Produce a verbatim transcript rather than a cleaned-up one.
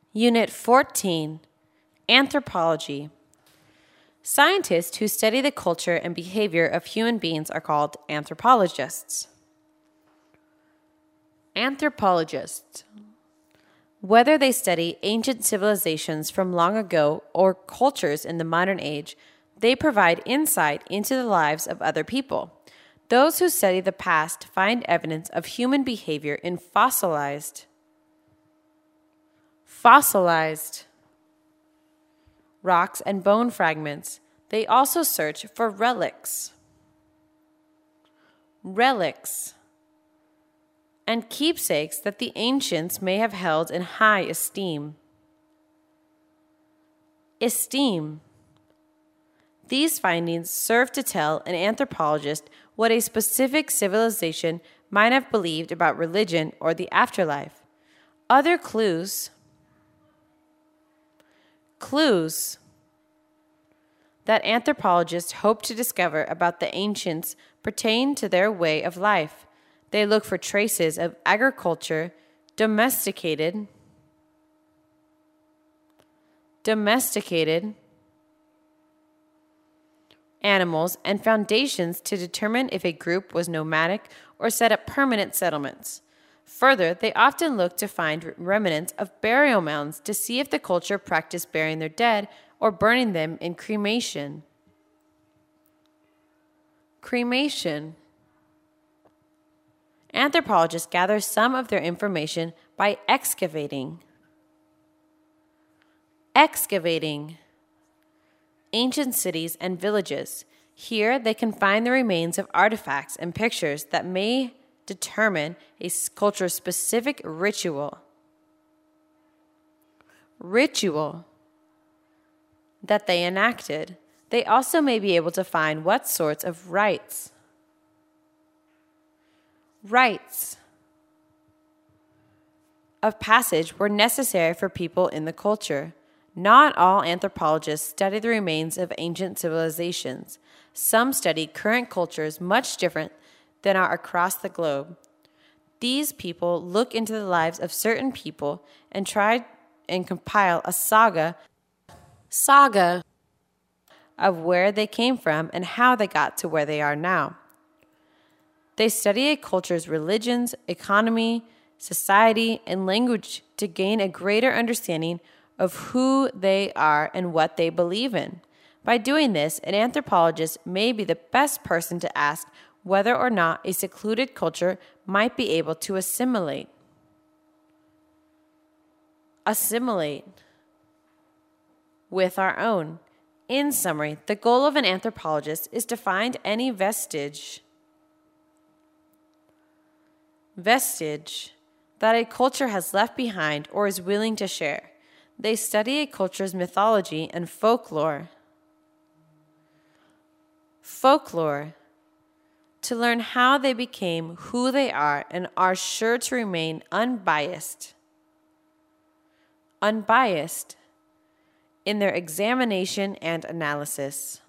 Unit fourteen, Anthropology. Scientists who study the culture and behavior of human beings are called anthropologists. Anthropologists. Whether they study ancient civilizations from long ago or cultures in the modern age, they provide insight into the lives of other people. Those who study the past find evidence of human behavior in fossilized fossilized rocks and bone fragments. They also search for relics, relics, and keepsakes that the ancients may have held in high esteem. Esteem. These findings serve to tell an anthropologist what a specific civilization might have believed about religion or the afterlife. Other clues Clues that anthropologists hope to discover about the ancients pertain to their way of life. They look for traces of agriculture, domesticated, domesticated animals, and foundations to determine if a group was nomadic or set up permanent settlements. Further, they often look to find remnants of burial mounds to see if the culture practiced burying their dead or burning them in cremation. Cremation. Anthropologists gather some of their information by excavating. Excavating ancient cities and villages. Here, they can find the remains of artifacts and pictures that may determine a culture's specific ritual. Ritual that they enacted. They also may be able to find what sorts of rites. Rites of passage were necessary for people in the culture. Not all anthropologists study the remains of ancient civilizations. Some study current cultures much different than are across the globe. These people look into the lives of certain people and try and compile a saga, saga of where they came from and how they got to where they are now. They study a culture's religions, economy, society, and language to gain a greater understanding of who they are and what they believe in. By doing this, an anthropologist may be the best person to ask whether or not a secluded culture might be able to assimilate. Assimilate with our own. In summary, the goal of an anthropologist is to find any vestige, vestige that a culture has left behind or is willing to share. They study a culture's mythology and folklore. Folklore. To learn how they became who they are and are sure to remain unbiased. Unbiased in their examination and analysis.